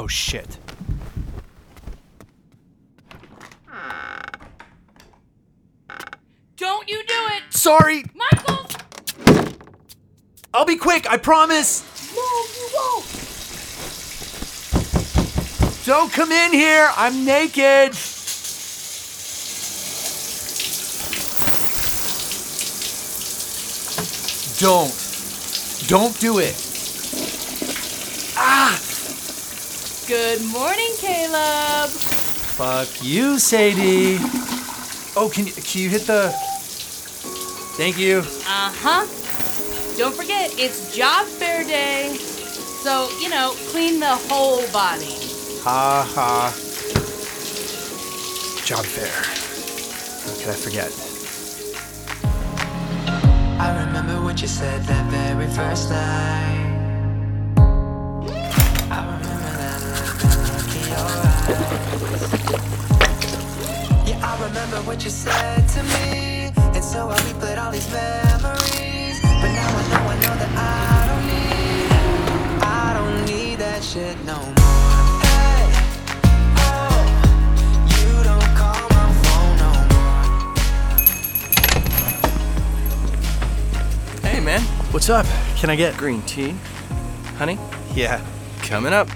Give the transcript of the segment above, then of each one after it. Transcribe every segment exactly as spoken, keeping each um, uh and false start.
Oh, shit. Don't you do it! Sorry! Michael! I'll be quick, I promise! No, you won't! Don't come in here, I'm naked! Don't. Don't do it. Ah! Good morning, Caleb. Fuck you, Sadie. Oh, can you, can you hit the... Thank you. Uh-huh. Don't forget, it's job fair day. So, you know, clean the whole body. Ha ha. Job fair. How could I forget? I remember what you said that very first night. I remember that look in your eyes. Yeah, I remember what you said to me, and so I replayed all these memories. But now I know, I know that I don't need, I don't need that shit no more. Hey, oh, you don't call my phone no more. Hey, man. What's up? Can I get... Green tea? Honey? Yeah. Coming up.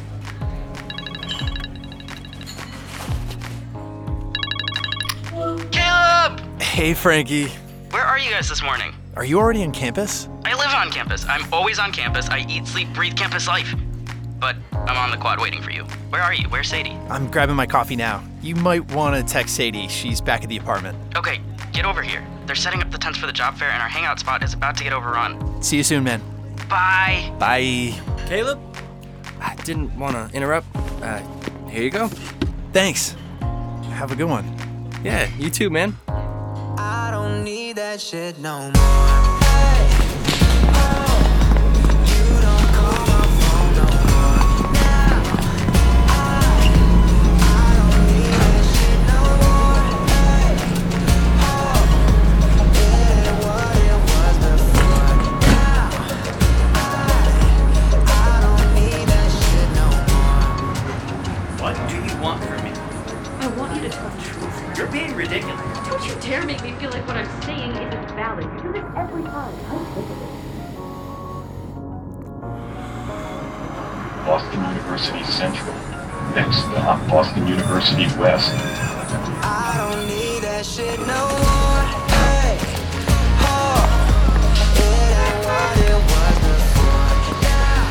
Caleb! Hey, Frankie. Where are you guys this morning? Are you already on campus? I live on campus. I'm always on campus. I eat, sleep, breathe campus life. But I'm on the quad waiting for you. Where are you? Where's Sadie? I'm grabbing my coffee now. You might want to text Sadie. She's back at the apartment. Okay, get over here. They're setting up the tents for the job fair and our hangout spot is about to get overrun. See you soon, man. Bye! Bye. Caleb? I didn't want to interrupt. Uh, here you go. Thanks. Have a good one. Yeah, you too, man. I don't need that shit no more. Hey, oh, you don't call my phone no more. Now, I, I don't need that shit no more. Hey, oh, it ain't what it was before. Now, I, I don't need that shit no more. What do you want from me? I want you to tell the truth. You're being ridiculous. Don't you dare make me feel like what I'm saying isn't valid. You do this every time. I'm sick of it. Boston University Central. Next stop, Boston University West. I don't need that shit no more. Hey, oh, it ain't what it was before. Now,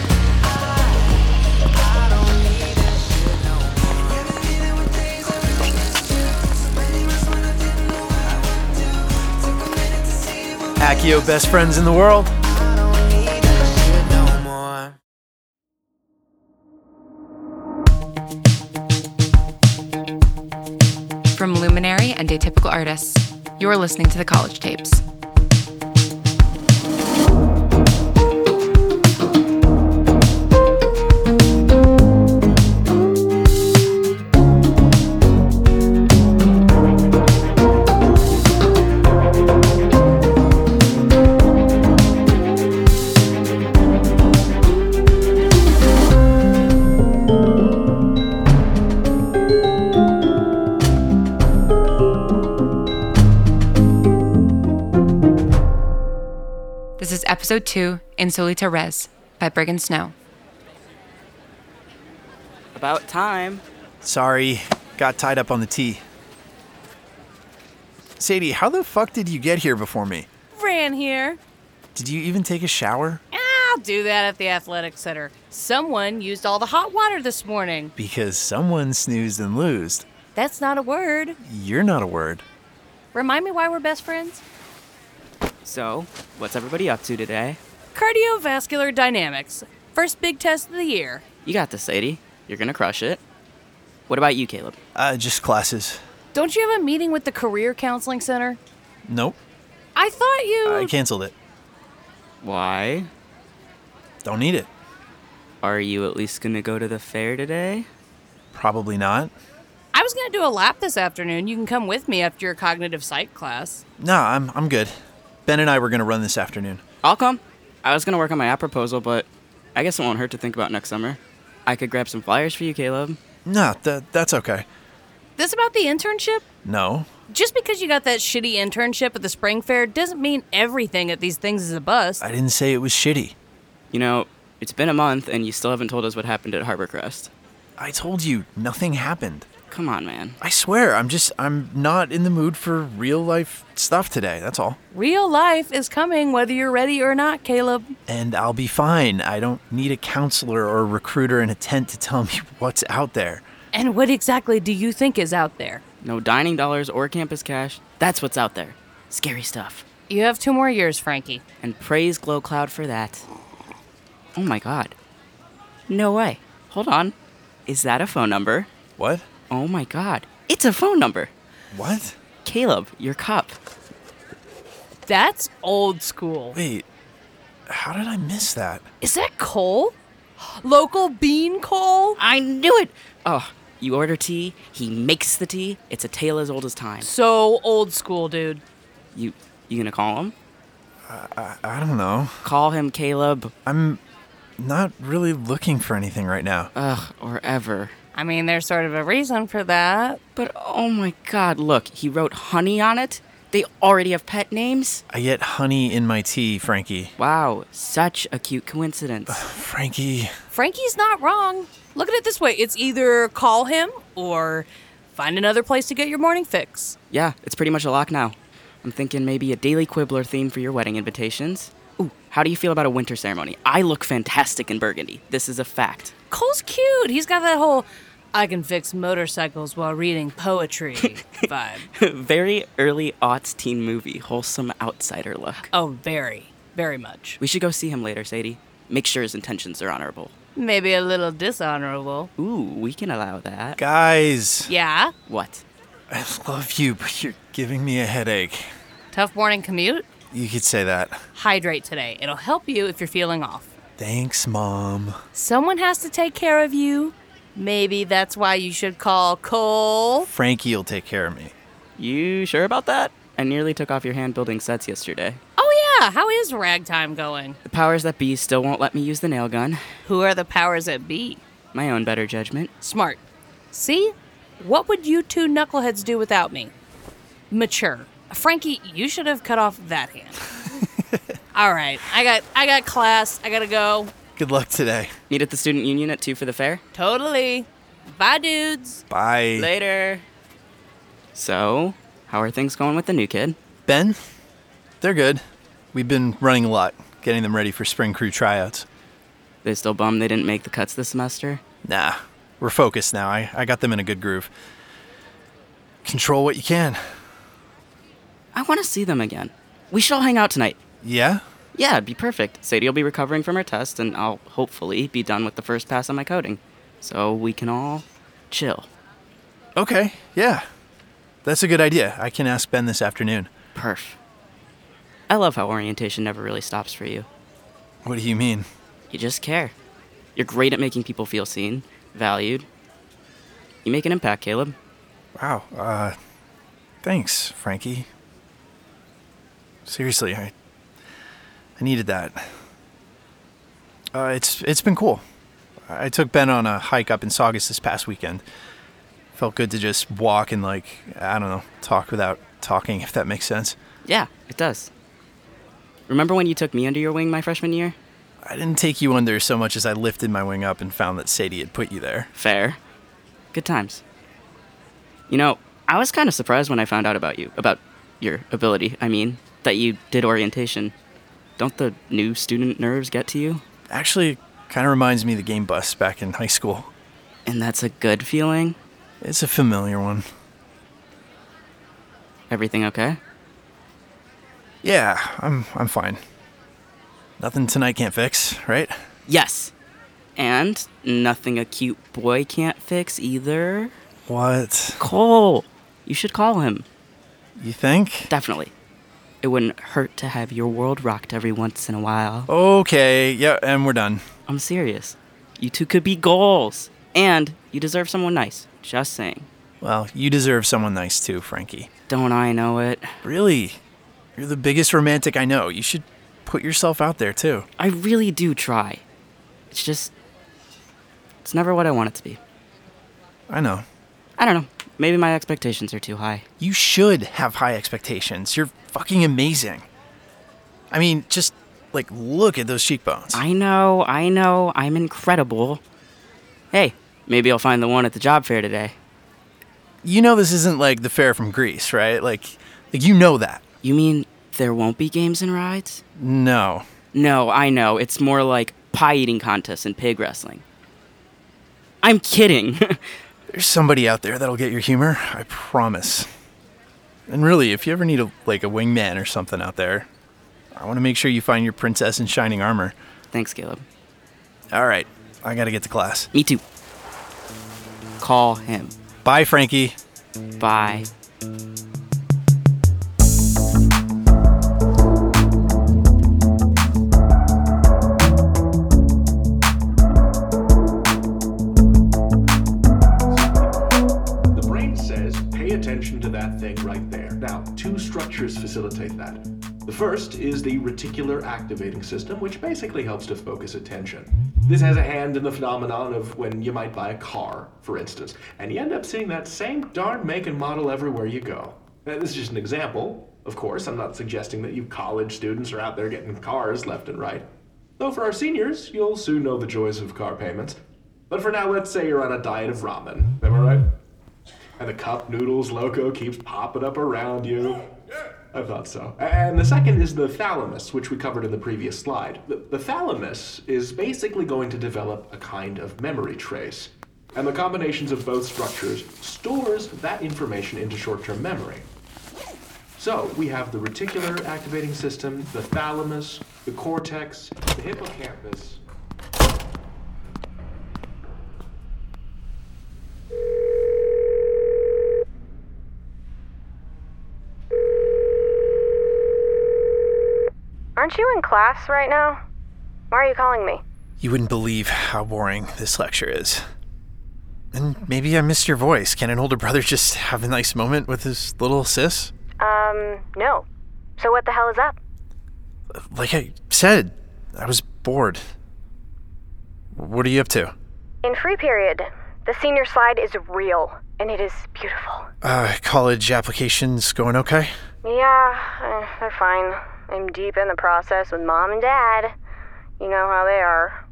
I, I don't need that shit no more. Yeah, baby, there were days I really missed you. So many months when I didn't know what I would do. Took a minute to see what Accio, best friends in the world. I don't need that shit no more. From Luminary and Atypical Artists, you're listening to The College Tapes. This is episode two, Insolita Res, by Brigand Snow. About time. Sorry, got tied up on the T. Sadie, how the fuck did you get here before me? Ran here. Did you even take a shower? I'll do that at the athletic center. Someone used all the hot water this morning. Because someone snoozed and loosed. That's not a word. You're not a word. Remind me why we're best friends? So, what's everybody up to today? Cardiovascular dynamics. First big test of the year. You got this, Sadie. You're gonna crush it. What about you, Caleb? Uh, just classes. Don't you have a meeting with the Career Counseling Center? Nope, I thought you... I canceled it. Why? Don't need it. Are you at least gonna go to the fair today? Probably not. I was going to do a lap this afternoon. You can come with me after your cognitive psych class. Nah, I'm I'm good. Ben and I were gonna run this afternoon. I'll come. I was gonna work on my app proposal, but I guess it won't hurt to think about next summer. I could grab some flyers for you, Caleb. No, that that's okay. This about the internship? No. Just because you got that shitty internship at the spring fair doesn't mean everything at these things is a bust. I didn't say it was shitty. You know, it's been a month and you still haven't told us what happened at Harborcrest. I told you, nothing happened. Come on, man. I swear, I'm just, I'm not in the mood for real life stuff today, that's all. Real life is coming whether you're ready or not, Caleb. And I'll be fine. I don't need a counselor or a recruiter in a tent to tell me what's out there. And what exactly do you think is out there? No dining dollars or campus cash. That's what's out there. Scary stuff. You have two more years, Frankie. And praise Glow Cloud for that. Oh my god. No way. Hold on. Is that a phone number? What? Oh my god. It's a phone number. What? Caleb, your cup. That's old school. Wait, how did I miss that? Is that coal? Local bean coal? I knew it! Oh, you order tea, he makes the tea. It's a tale as old as time. So old school, dude. You you gonna call him? I, I don't know. Call him, Caleb. I'm not really looking for anything right now. Ugh, or ever. I mean, there's sort of a reason for that. But oh my god, look, he wrote honey on it. They already have pet names? I get honey in my tea, Frankie. Wow, such a cute coincidence. Frankie. Frankie's not wrong. Look at it this way. It's either call him or find another place to get your morning fix. Yeah, it's pretty much a lock now. I'm thinking maybe a Daily Quibbler theme for your wedding invitations. Ooh, how do you feel about a winter ceremony? I look fantastic in burgundy. This is a fact. Cole's cute. He's got that whole I can fix motorcycles while reading poetry vibe. Very early aughts teen movie, wholesome outsider look. Oh, very, very much. We should go see him later, Sadie. Make sure his intentions are honorable. Maybe a little dishonorable. Ooh, we can allow that. Guys. Yeah? What? I love you, but you're giving me a headache. Tough morning commute? You could say that. Hydrate today. It'll help you if you're feeling off. Thanks, Mom. Someone has to take care of you. Maybe that's why you should call Cole. Frankie'll take care of me. You sure about that? I nearly took off your hand building sets yesterday. Oh yeah, how is ragtime going? The powers that be still won't let me use the nail gun. Who are the powers that be? My own better judgment. Smart. See? What would you two knuckleheads do without me? Mature. Frankie, you should have cut off that hand. All right, I got I got class. I gotta go. Good luck today. Meet at the student union at two for the fair? Totally. Bye, dudes. Bye. Later. So, how are things going with the new kid? Ben? They're good. We've been running a lot, getting them ready for spring crew tryouts. They still bummed they didn't make the cuts this semester? Nah, we're focused now. I, I got them in a good groove. Control what you can. I want to see them again. We should all hang out tonight. Yeah? Yeah, it'd be perfect. Sadie will be recovering from her test, and I'll hopefully be done with the first pass on my coding. So we can all chill. Okay, yeah. That's a good idea. I can ask Ben this afternoon. Perf. I love how orientation never really stops for you. What do you mean? You just care. You're great at making people feel seen, valued. You make an impact, Caleb. Wow, uh, thanks, Frankie. Seriously, I, I needed that. Uh, it's it's been cool. I took Ben on a hike up in Saugus this past weekend. Felt good to just walk and, like, I don't know, talk without talking, if that makes sense. Yeah, it does. Remember when you took me under your wing my freshman year? I didn't take you under so much as I lifted my wing up and found that Sadie had put you there. Fair. Good times. You know, I was kind of surprised when I found out about you. About your ability, I mean. That you did orientation. Don't the new student nerves get to you? Actually, kind of reminds me of the game bus back in high school. And that's a good feeling? It's a familiar one. Everything okay? Yeah, I'm I'm fine. Nothing tonight can't fix, right? Yes. And nothing a cute boy can't fix either. What? Cole! You should call him. You think? Definitely. It wouldn't hurt to have your world rocked every once in a while. Okay, yeah, and we're done. I'm serious. You two could be goals. And you deserve someone nice. Just saying. Well, you deserve someone nice too, Frankie. Don't I know it? Really? You're the biggest romantic I know. You should put yourself out there too. I really do try. It's just... It's never what I want it to be. I know. I don't know. Maybe my expectations are too high. You should have high expectations. You're fucking amazing. I mean, just, like, look at those cheekbones. I know, I know. I'm incredible. Hey, maybe I'll find the one at the job fair today. You know this isn't like the fair from Greece, right? Like, like you know that. You mean there won't be games and rides? No. No, I know. It's more like pie-eating contests and pig wrestling. I'm kidding. There's somebody out there that'll get your humor, I promise. And really, if you ever need a like a wingman or something out there, I want to make sure you find your princess in shining armor. Thanks, Caleb. All right, I gotta get to class. Me too. Call him. Bye, Frankie. Bye. Attention to that thing right there. Now, two structures facilitate that. The first is the reticular activating system, which basically helps to focus attention. This has a hand in the phenomenon of when you might buy a car, for instance, and you end up seeing that same darn make and model everywhere you go. Now, this is just an example. Of course, I'm not suggesting that you college students are out there getting cars left and right. Though for our seniors, you'll soon know the joys of car payments. But for now, let's say you're on a diet of ramen. Am I right? And the cup noodles logo keeps popping up around you. I thought so. And the second is the thalamus, which we covered in the previous slide. The, the thalamus is basically going to develop a kind of memory trace. And the combinations of both structures stores that information into short-term memory. So we have the reticular activating system, the thalamus, the cortex, the hippocampus. Aren't you in class right now? Why are you calling me? You wouldn't believe how boring this lecture is. And maybe I missed your voice. Can an older brother just have a nice moment with his little sis? Um, no. So what the hell is up? Like I said, I was bored. What are you up to? In free period, the senior slide is real, and it is beautiful. Uh, college applications going okay? Yeah, uh, they're fine. I'm deep in the process with Mom and Dad. You know how they are.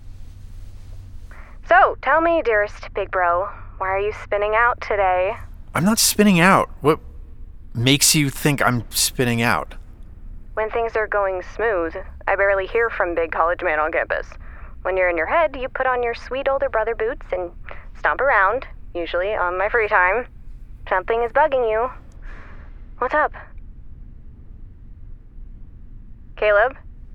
So, tell me, dearest big bro, why are you spinning out today? I'm not spinning out. What makes you think I'm spinning out? When things are going smooth, I barely hear from big college man on campus. When you're in your head, you put on your sweet older brother boots and stomp around, usually on my free time. Something is bugging you. What's up? Caleb?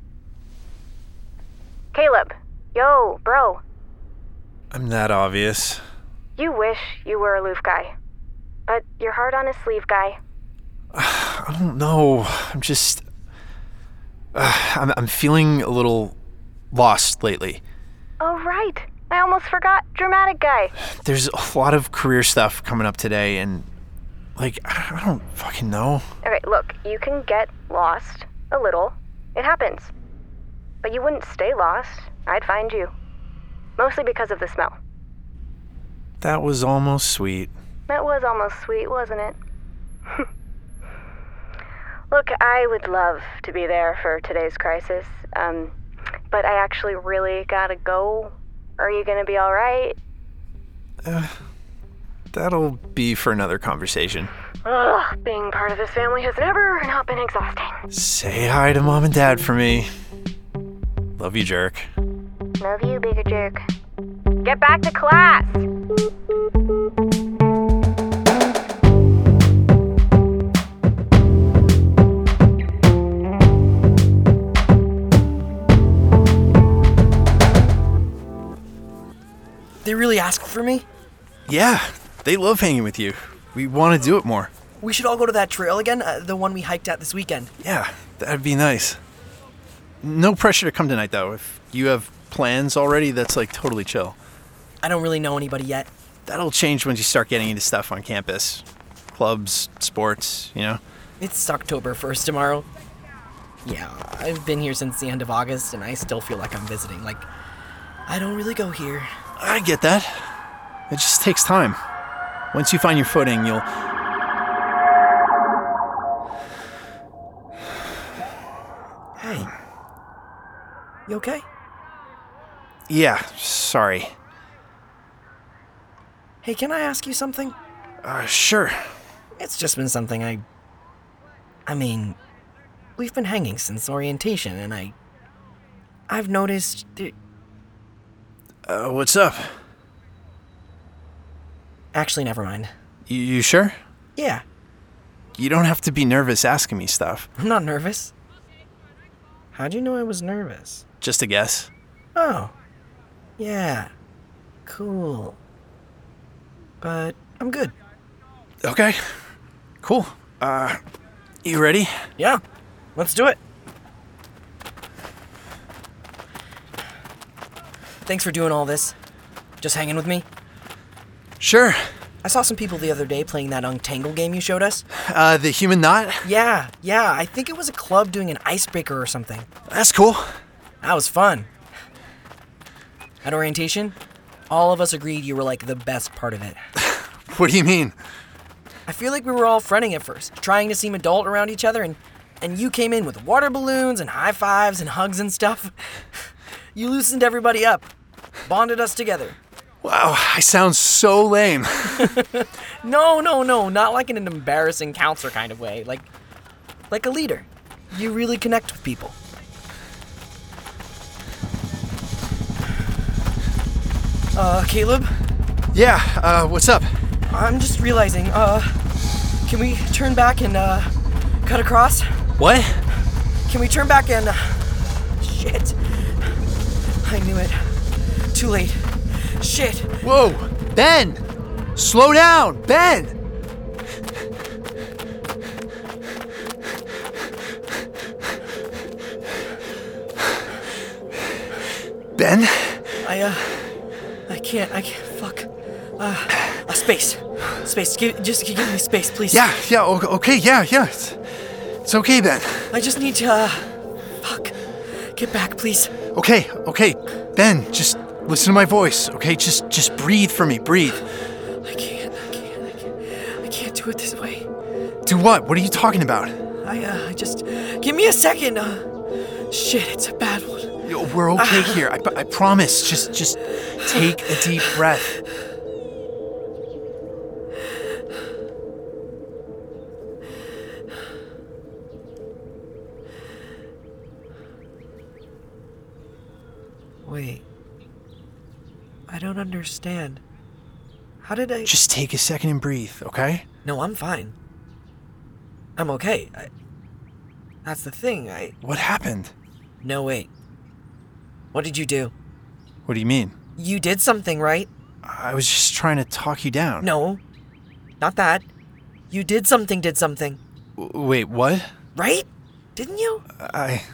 Caleb! Yo, bro. I'm that obvious. You wish you were a aloof guy. But you're hard on his sleeve guy. I don't know. I'm just... Uh, I'm, I'm feeling a little lost lately. Oh, right. I almost forgot. Dramatic guy. There's a lot of career stuff coming up today, and... Like, I don't fucking know. Okay, look. You can get lost. A little. It happens. But you wouldn't stay lost. I'd find you. Mostly because of the smell. That was almost sweet. That was almost sweet, wasn't it? Look, I would love to be there for today's crisis. Um, but I actually really gotta go. Are you gonna be alright? Uh, that'll be for another conversation. Ugh, being part of this family has never not been exhausting. Say hi to Mom and Dad for me. Love you, jerk. Love you, bigger jerk. Get back to class! They really asked for me? Yeah, they love hanging with you. We want to do it more. We should all go to that trail again, uh, the one we hiked at this weekend. Yeah, that'd be nice. No pressure to come tonight, though. If you have plans already, that's like totally chill. I don't really know anybody yet. That'll change once you start getting into stuff on campus. Clubs, sports, you know? It's October first tomorrow. Yeah, I've been here since the end of August, and I still feel like I'm visiting. Like, I don't really go here. I get that. It just takes time. Once you find your footing, you'll... Hey. You okay? Yeah, sorry. Hey, can I ask you something? Uh, sure. It's just been something I... I mean, we've been hanging since orientation, and I... I've noticed... There... Uh, what's up? Actually, never mind. You, you sure? Yeah, You don't have to be nervous asking me stuff. I'm not nervous. How'd you know I was nervous? Just a guess. Oh. Yeah. Cool. But I'm good. Okay. Cool. Uh, you ready? Yeah. Let's do it. Thanks for doing all this. Just hanging with me. Sure. I saw some people the other day playing that Untangle game you showed us. Uh, the human knot? Yeah, yeah. I think it was a club doing an icebreaker or something. That's cool. That was fun. At orientation, all of us agreed you were like the best part of it. What do you mean? I feel like we were all fronting at first, trying to seem adult around each other, and, and you came in with water balloons and high fives and hugs and stuff. You loosened everybody up, bonded us together. Wow, I sound so lame. No, no, no, not like in an embarrassing counselor kind of way. Like, like a leader. You really connect with people. Uh, Caleb? Yeah, uh, what's up? I'm just realizing, uh, can we turn back and, uh, cut across? What? Can we turn back and, uh, shit. I knew it. Too late. Shit. Whoa, Ben! Slow down, Ben! Ben? I, uh, I can't, I can't, fuck. Uh, uh space. Space, give, just give me space, please. Yeah, yeah, o- okay, yeah, yeah. It's, it's okay, Ben. I just need to, uh, fuck. Get back, please. Okay, okay, Ben, just listen to my voice, okay? Just, just breathe for me, breathe. I can't, I can't, I can't, I can't do it this way. Do what? What are you talking about? I, uh, I just, give me a second. Uh, shit, it's a bad one. Yo, we're okay here, I, I promise. Just, just take a deep breath. Wait. I don't understand. How did I... Just take a second and breathe, okay? No, I'm fine. I'm okay. I... That's the thing, I... What happened? No, wait. What did you do? What do you mean? You did something, right? I was just trying to talk you down. No. Not that. You did something, did something. W- wait, what? Right? Didn't you? I...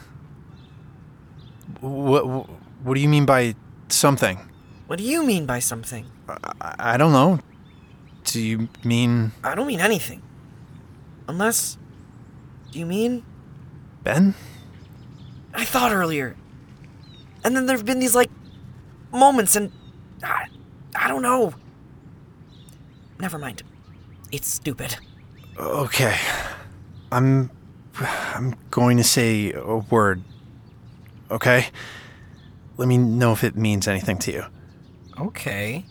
What, what do you mean by something? What do you mean by something? I, I don't know. Do you mean... I don't mean anything. Unless... Do you mean... Ben? I thought earlier. And then there've been these, like, moments and... I, I don't know. Never mind. It's stupid. Okay. I'm... I'm going to say a word. Okay? Let me know if it means anything to you. Okay.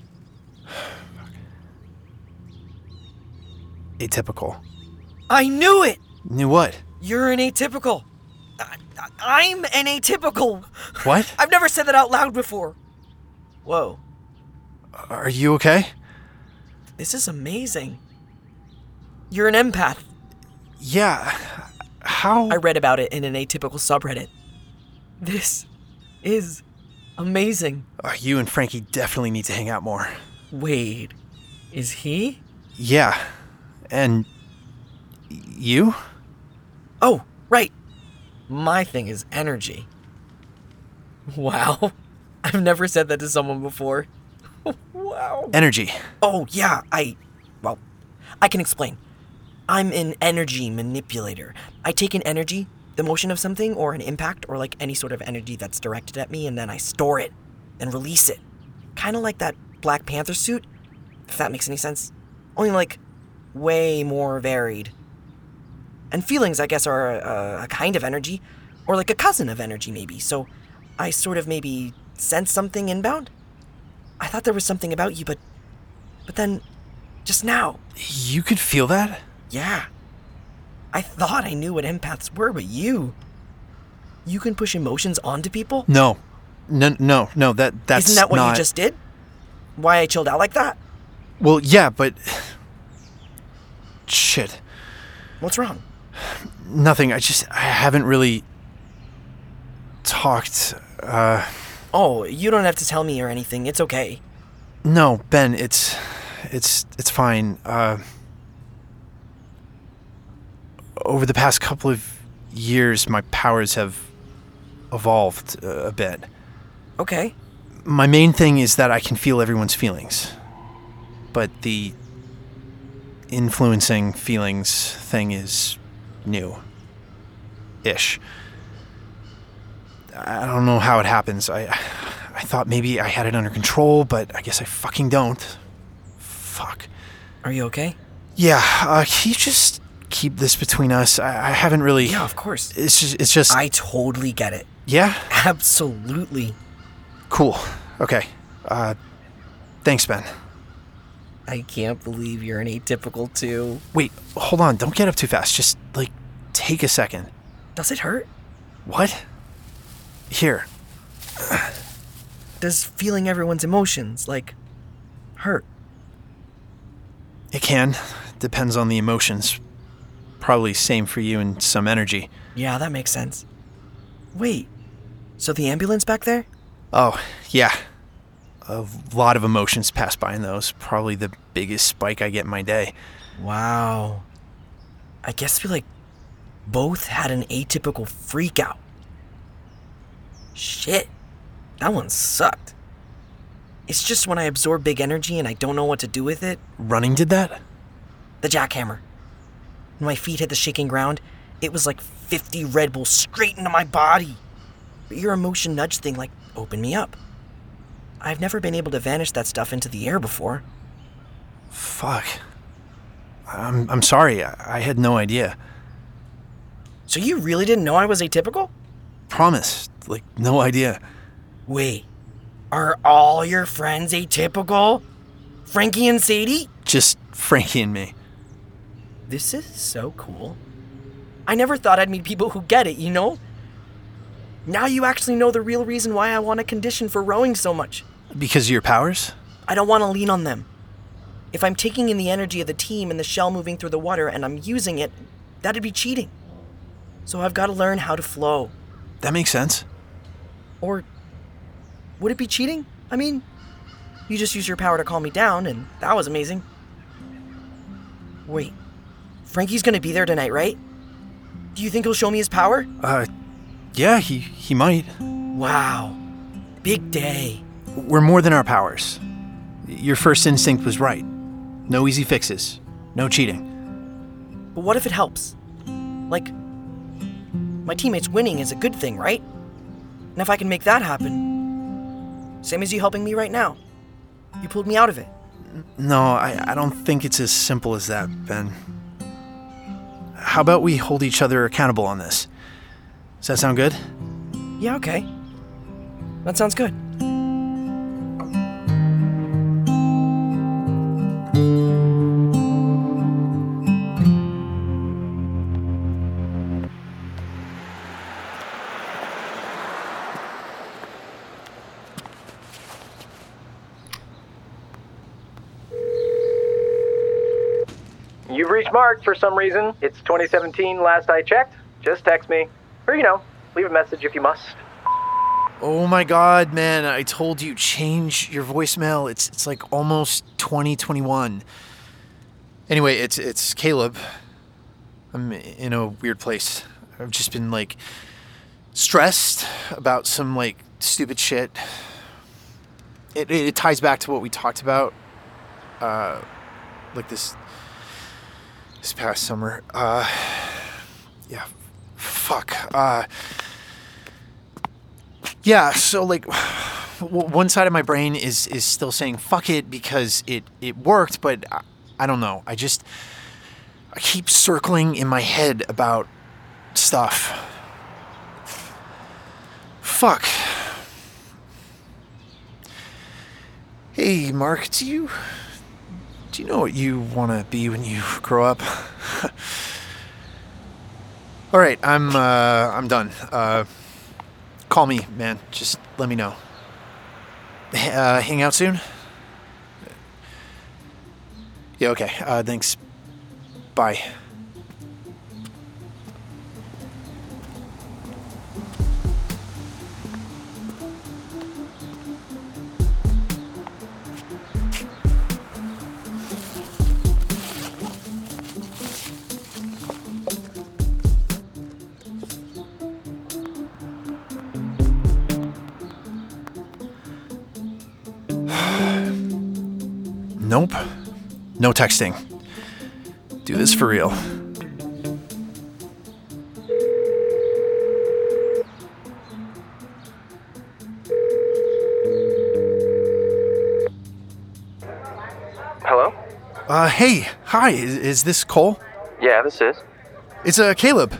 Atypical. I knew it! Knew what? You're an atypical. I, I'm an atypical. What? I've never said that out loud before. Whoa. Are you okay? This is amazing. You're an empath. Yeah. How? I read about it in an atypical subreddit. This is amazing. Uh, you and Frankie definitely need to hang out more. Wait, is he? Yeah. And... you? Oh, right. My thing is energy. Wow. I've never said that to someone before. Wow. Energy. Oh, yeah, I... Well, I can explain. I'm an energy manipulator. I take an energy, the motion of something, or an impact, or like any sort of energy that's directed at me, and then I store it and release it. kind of like that Black Panther suit, if that makes any sense. Only like way more varied. And feelings, I guess, are a, a kind of energy, or like a cousin of energy, maybe. So I sort of maybe sense something inbound. I thought there was something about you, but but then just now. You could feel that? Yeah. I thought I knew what empaths were, but you... You can push emotions onto people? No. No, no, no, that, that's Isn't that what not... you just did? Why I chilled out like that? Well, yeah, but... Shit. What's wrong? Nothing, I just... I haven't really... talked, uh... Oh, you don't have to tell me or anything. It's okay. No, Ben, it's... It's... It's fine. Uh... Over the past couple of years, my powers have evolved a bit. Okay. My main thing is that I can feel everyone's feelings. But the influencing feelings thing is new. Ish. I don't know how it happens. I I thought maybe I had it under control, but I guess I fucking don't. Fuck. Are you okay? Yeah, uh, can you just keep this between us? I, I haven't really... Yeah, of course. It's just... It's just... I totally get it. Yeah? Absolutely. Cool. Okay. Uh, thanks, Ben. I can't believe you're an atypical too. Wait, hold on. Don't get up too fast. Just, like, take a second. Does it hurt? What? Here. Does feeling everyone's emotions, like, hurt? It can. Depends on the emotions. Probably same for you and some energy. Yeah, that makes sense. Wait, so the ambulance back there? Oh, yeah. A lot of emotions pass by in those. Probably the biggest spike I get in my day. Wow. I guess we, like, both had an atypical freak out. Shit. That one sucked. It's just when I absorb big energy and I don't know what to do with it. Running did that? The jackhammer. When my feet hit the shaking ground, it was like fifty Red Bulls straight into my body. But your emotion nudge thing, like, opened me up. I've never been able to vanish that stuff into the air before. Fuck. I'm I'm sorry. I, I had no idea. So you really didn't know I was atypical? Promise. Like, no idea. Wait. Are all your friends atypical? Frankie and Sadie? Just Frankie and me. This is so cool. I never thought I'd meet people who get it, you know? Now you actually know the real reason why I want a condition for rowing so much. Because of your powers? I don't want to lean on them. If I'm taking in the energy of the team and the shell moving through the water and I'm using it, that'd be cheating. So I've got to learn how to flow. That makes sense. Or would it be cheating? I mean, you just used your power to calm me down, and that was amazing. Wait, Frankie's gonna be there tonight, right? Do you think he'll show me his power? Uh, yeah, he, he might. Wow. Big day. We're more than our powers. Your first instinct was right. No easy fixes. No cheating. But what if it helps? Like, my teammates winning is a good thing, right? And if I can make that happen, same as you helping me right now. You pulled me out of it. No, I, I don't think it's as simple as that, Ben. How about we hold each other accountable on this? Does that sound good? Yeah, okay. That sounds good. You've reached Mark for some reason. It's twenty seventeen last I checked. Just text me. Or, you know, leave a message if you must. Oh my god, man, I told you, change your voicemail. It's it's like almost twenty twenty-one. Anyway, it's it's Caleb. I'm in a weird place. I've just been, like, stressed about some, like, stupid shit. It, it, it ties back to what we talked about, uh, like this... This past summer, uh, yeah, fuck, uh, yeah, so, like, w- one side of my brain is is still saying fuck it because it it worked, but I, I don't know. I just I keep circling in my head about stuff. Fuck. Hey, Mark, do you do you know what you want to be when you grow up? All right, I'm uh, I'm done. Uh, call me, man. Just let me know. Uh, hang out soon? Yeah, okay. Uh, thanks. Bye. Nope. No texting. Do this for real. Hello? Uh, hey. Hi. Is, is this Cole? Yeah, this is. It's uh, Caleb.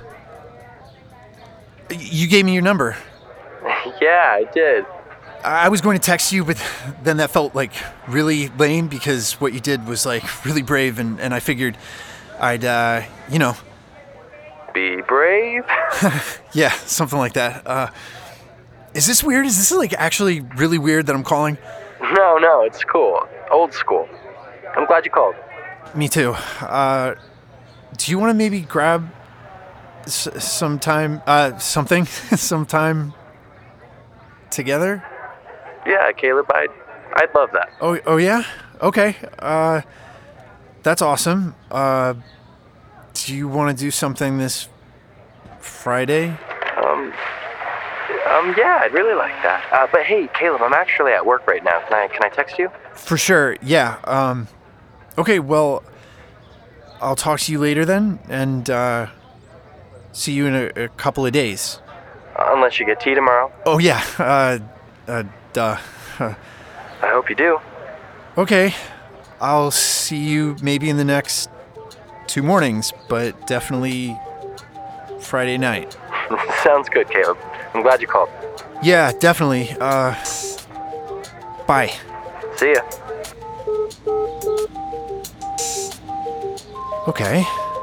Y- You gave me your number. Yeah, I did. I was going to text you, but then that felt like really lame because what you did was like really brave, and, and I figured I'd, uh, you know. Be brave? Yeah, something like that. Uh, is this weird? Is this like actually really weird that I'm calling? No, no, it's cool. Old school. I'm glad you called. Me too. Uh, do you want to maybe grab s- some time, uh, something, sometime together? Yeah, Caleb, I'd, I'd love that. Oh, oh yeah? Okay. Uh, that's awesome. Uh, do you want to do something this Friday? Um, um, yeah, I'd really like that. Uh, but hey, Caleb, I'm actually at work right now. Can I, can I text you? For sure, yeah. Um, okay, well, I'll talk to you later then, and, uh, see you in a, a couple of days. Uh, unless you get tea tomorrow. Oh, yeah, uh, uh, duh. I hope you do. Okay, I'll see you maybe in the next two mornings, but definitely Friday night. Sounds good, Caleb. I'm glad you called. Yeah, definitely. Uh, bye. See ya. Okay.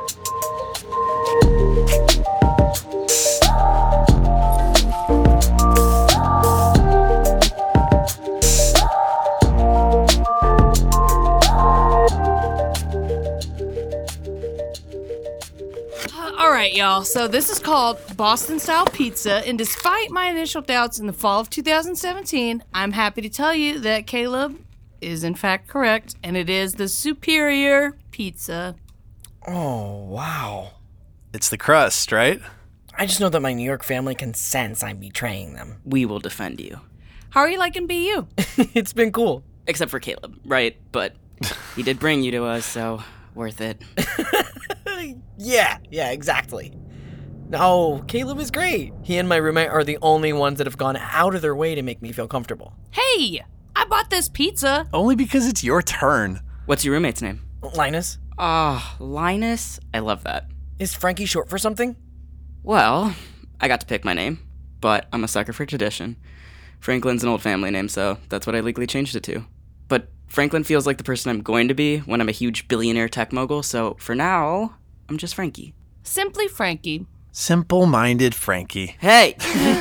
All right, y'all. So this is called Boston Style Pizza, and despite my initial doubts in the fall of two thousand seventeen, I'm happy to tell you that Caleb is in fact correct, and it is the superior pizza. Oh, wow. It's the crust, right? I just know that my New York family can sense I'm betraying them. We will defend you. How are you liking B U? It's been cool. Except for Caleb, right? But he did bring you to us, so worth it. Yeah, yeah, exactly. No, Caleb is great. He and my roommate are the only ones that have gone out of their way to make me feel comfortable. Hey, I bought this pizza. Only because it's your turn. What's your roommate's name? Linus. Ah, Linus? I love that. Is Frankie short for something? Well, I got to pick my name, but I'm a sucker for tradition. Franklin's an old family name, so that's what I legally changed it to. But Franklin feels like the person I'm going to be when I'm a huge billionaire tech mogul, so for now, I'm just Frankie. Simply Frankie. Simple-minded Frankie. Hey!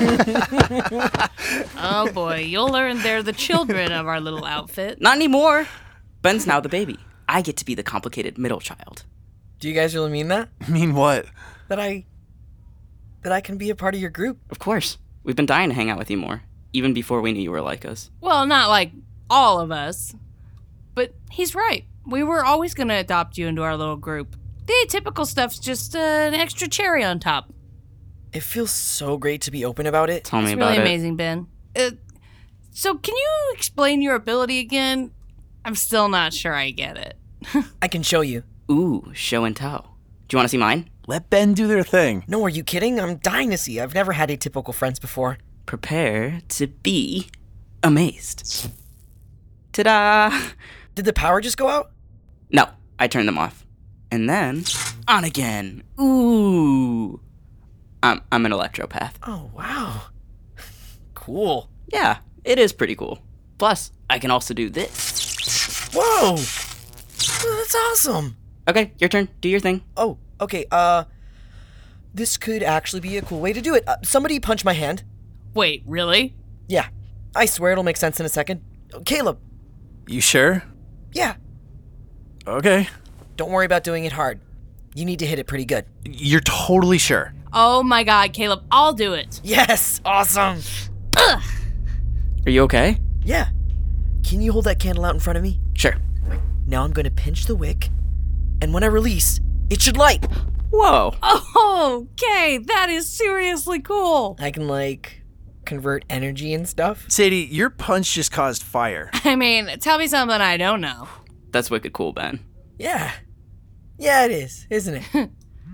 Oh boy, you'll learn they're the children of our little outfit. Not anymore. Ben's now the baby. I get to be the complicated middle child. Do you guys really mean that? Mean what? That I... that I can be a part of your group? Of course. We've been dying to hang out with you more, even before we knew you were like us. Well, not like all of us. But he's right. We were always going to adopt you into our little group. The atypical stuff's just uh, an extra cherry on top. It feels so great to be open about it. Tell me it's about really it. amazing, Ben. Uh, so can you explain your ability again? I'm still not sure I get it. I can show you. Ooh, show and tell. Do you want to see mine? Let Ben do their thing. No, are you kidding? I'm dying to see. I've never had atypical friends before. Prepare to be amazed. Ta-da! Did the power just go out? No, I turned them off. And then, on again. Ooh. I'm, I'm an electropath. Oh, wow. Cool. Yeah, it is pretty cool. Plus, I can also do this. Whoa! That's awesome. Okay, your turn. Do your thing. Oh, okay, uh... this could actually be a cool way to do it. Uh, somebody punch my hand. Wait, really? Yeah. I swear it'll make sense in a second. Caleb. You sure? Yeah. Okay. Don't worry about doing it hard. You need to hit it pretty good. You're totally sure? Oh my god, Caleb, I'll do it. Yes! Awesome! Ugh! Are you okay? Yeah. Can you hold that candle out in front of me? Sure. Now I'm gonna pinch the wick, and when I release, it should light. Whoa. Oh, okay, that is seriously cool. I can, like, convert energy and stuff. Sadie, your punch just caused fire. I mean, tell me something I don't know. That's wicked cool, Ben. Yeah. Yeah, it is, isn't it?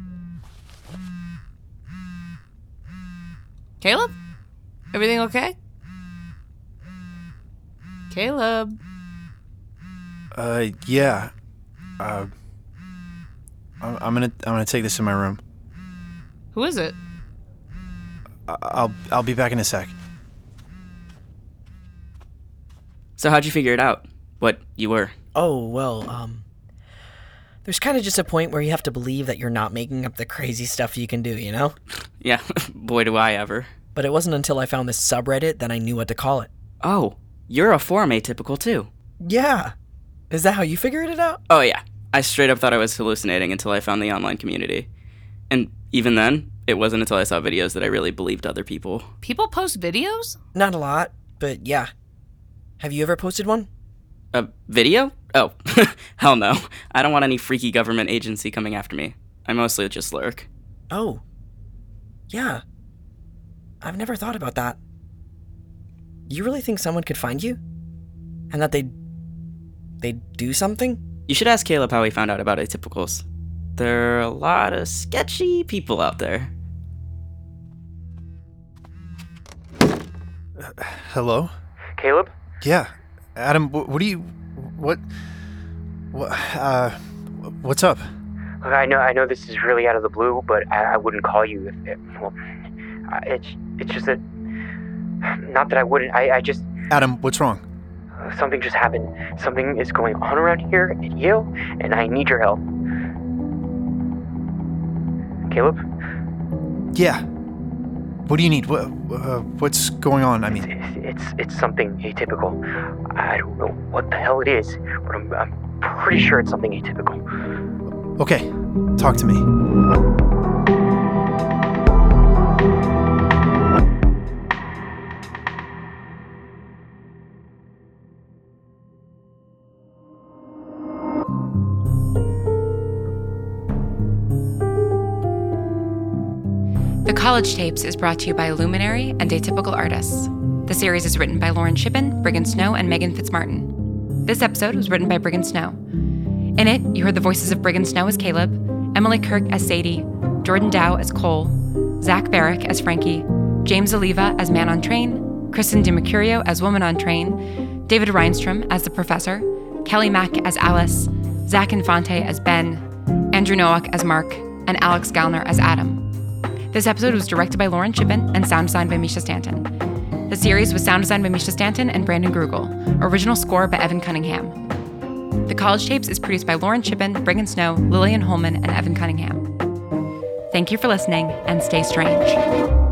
Caleb? Everything okay? Caleb? Uh, yeah. Uh, I'm, I'm gonna, I'm gonna take this in my room. Who is it? I- I'll, I'll be back in a sec. So how'd you figure it out? What you were? Oh, well, um... there's kind of just a point where you have to believe that you're not making up the crazy stuff you can do, you know? Yeah, boy do I ever. But it wasn't until I found this subreddit that I knew what to call it. Oh, you're a form atypical too. Yeah. Is that how you figured it out? Oh yeah. I straight up thought I was hallucinating until I found the online community. And even then, it wasn't until I saw videos that I really believed other people. People post videos? Not a lot, but yeah. Have you ever posted one? A video? Oh, hell no. I don't want any freaky government agency coming after me. I mostly just lurk. Oh. Yeah. I've never thought about that. You really think someone could find you? And that they'd... they'd do something? You should ask Caleb how he found out about atypicals. There are a lot of sketchy people out there. Uh, hello? Caleb? Yeah. Adam, wh- what do you... what... what, uh... what's up? Look, I know I know this is really out of the blue, but I, I wouldn't call you if... It, well, it's, it's just that... Not that I wouldn't, I, I just... Adam, what's wrong? Something just happened. Something is going on around here at Yale, and I need your help. Caleb? Yeah. What do you need? What, uh, what's going on? I mean... It's, it's it's something atypical. I don't know what the hell it is, but I'm, I'm pretty sure it's something atypical. Okay. Talk to me. The College Tapes is brought to you by Luminary and Atypical Artists. The series is written by Lauren Shippen, Brigham Snow, and Megan Fitzmartin. This episode was written by Brigham Snow. In it, you heard the voices of Brigham Snow as Caleb, Emily Kirk as Sadie, Jordan Dow as Cole, Zach Barrick as Frankie, James Oliva as Man on Train, Kristen DiMercurio as Woman on Train, David Reinstrom as the Professor, Kelly Mack as Alice, Zach Infante as Ben, Andrew Nowak as Mark, and Alex Gallner as Adam. This episode was directed by Lauren Shippen and sound designed by Misha Stanton. The series was sound designed by Misha Stanton and Brandon Grugel. Original score by Evan Cunningham. The College Tapes is produced by Lauren Shippen, Brigham Snow, Lillian Holman, and Evan Cunningham. Thank you for listening, and stay strange.